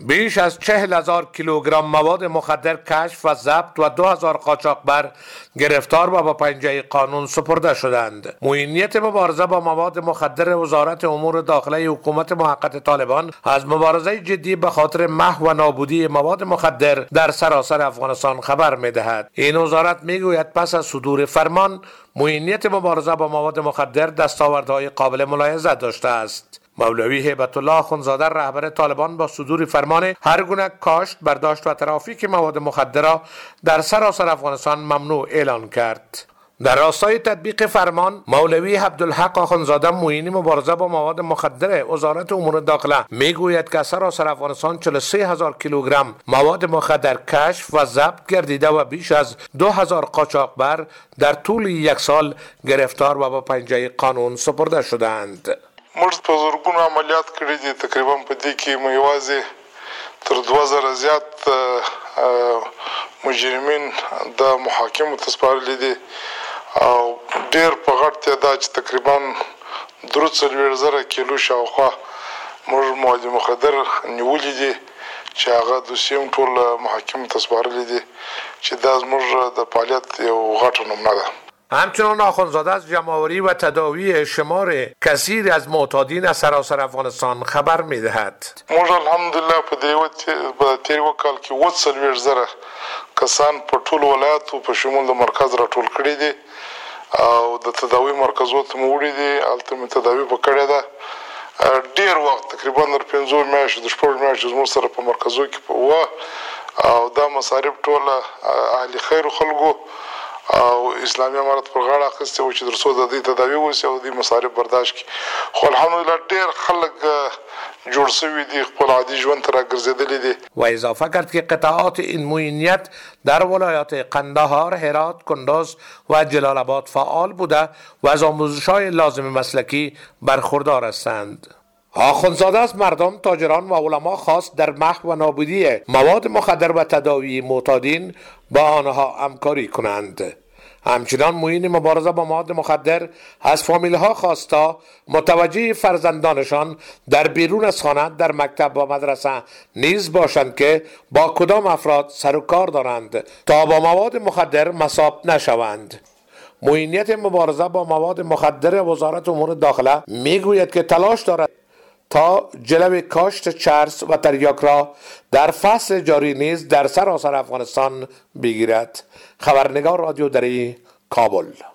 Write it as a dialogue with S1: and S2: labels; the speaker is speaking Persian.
S1: بیش از 40,000 کیلوگرم مواد مخدر کشف و ضبط و 2000 قاچاقبر گرفتار و با پنجه قانون سپرده شدند. معینیت مبارزه با مواد مخدر وزارت امور داخله حکومت موقت طالبان از مبارزه جدی به خاطر محو و نابودی مواد مخدر در سراسر افغانستان خبر می‌دهد. این وزارت میگوید پس از صدور فرمان معینیت مبارزه با مواد مخدر دستاوردهای قابل ملاحظه داشته است. مولوی هیبت الله اخندزاده رهبر طالبان با صدور فرمان هر گونه کاشت، برداشت و ترافیک مواد مخدر را در سراسر افغانستان ممنوع اعلان کرد. در راستای تطبیق فرمان، مولوی عبدالحق اخندزاده معین مبارزه با مواد مخدر وزارت امور داخله میگوید که سراسر افغانستان 43,000 کیلوگرم مواد مخدر کشف و ضبط گردیده و بیش از 2000 قاچاقبر در طول یک سال گرفتار و با پنجه قانون سپرده شدند.
S2: موږ په زرګونو عملیات کړي دي، تقریبا په دې کې مو یوازې تر 2000 زیات مجرمین د محاکمو ته سپارلي دي او ډېر په غټ تعداد چې تقریبا 43,000 کیلو شاوخوا موږ مواد مخدر نیولي دي چې هغه دوسیه هم ټول محاکمو ته سپارلي دي چې دا زموږ د فعالیت یو غټه نمونه ده.
S1: همچنان آخندزاده از جمع‌آوری و تداوی شمار کثیر از معتادین از سراسر افغانستان خبر می‌دهد.
S2: موږ الحمدلله په تیر یو کال کې 40,000 کسان په ټول ولایتو په شمول د مرکز راټول کړي دي او د تداوی مرکزونو ته وړي دي. هلته مې تداوی وکړې ده ډېر وخت، تقریبا تر 5 میاشتو د 6 میاشتو زموږ سره په مرکزو کې وه او دا مصارف ټول اهل خیر خلکو او اسلامي امارت پر غاړه اخیستې و چې تر څو د دې تداوی وشي او د مصارف برداشت کړي. خو الحمدلله ډېر خلک جوړ شوي دي، خپل عادي ژوند ته راګرځېدلي دي.
S1: و اضافه کرد که قطعات این معینیت در ولایات قندهار، هرات، کندوز و جلال آباد فعال بوده و از آموزش‌های لازم مسلکی برخوردار هستند. آخندزاده از مردم، تاجران و علما خواست در محو و نابودی مواد مخدر و تداوی معتادین با آنها همکاری کنند. همچنان معین مبارزه با مواد مخدر از فامیل‌ها خواستا متوجه فرزندانشان در بیرون از خانه، در مکتب و مدرسه نیز باشند که با کدام افراد سر و کار دارند تا با مواد مخدر مصاب نشوند. معینیت مبارزه با مواد مخدر وزارت امور داخله میگوید که تلاش دارد تا جلوی کاشت چرس و تریاک را در فصل جاری نیز در سراسر افغانستان بگیرد. خبرنگار رادیو دری، کابل.